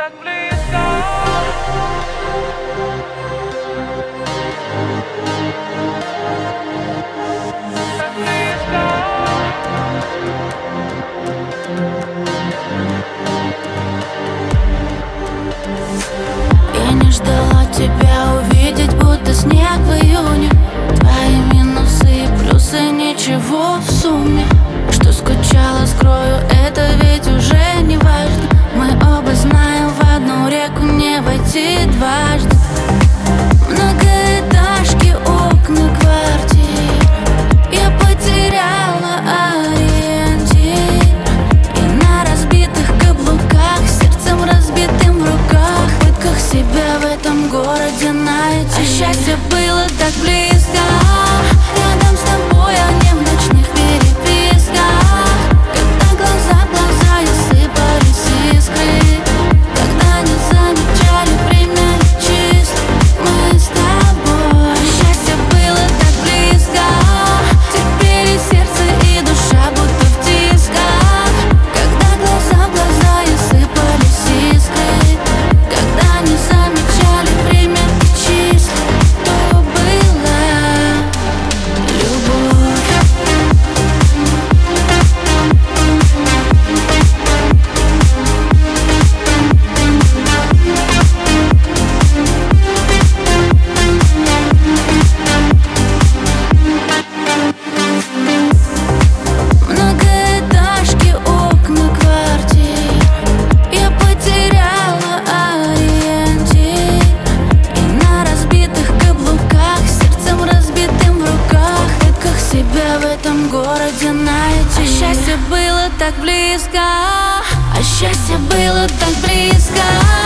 так близко. Так близко. Я не ждала тебя увидеть, будто снег в июне. Твои минусы и плюсы, ничего в сумме. Что скучала, скрою, это ведь уже не важно. Мы оба знаем, в одну реку не войти дважды. Многоэтажки, окна квартир, я потеряла ориентир. И на разбитых каблуках, сердцем разбитым в руках, в пытках себя в этом городе найти. А счастье было так близко, рядом с тобой, а не в ночных переписках. Когда глаза в глаза и сыпались искры, когда не замечали время чисто мы с тобой. А счастье было так близко, теперь и сердце, и душа будто в тисках. Когда глаза в глаза и сыпались искры, когда не замечали время чисто, то была любовь. Многоэтажки, окна квартир, я потеряла ориентир. И на разбитых каблуках, сердцем разбитым в руках, в пытках себя в этом городе найти. А счастье было так близко, а счастье было так близко.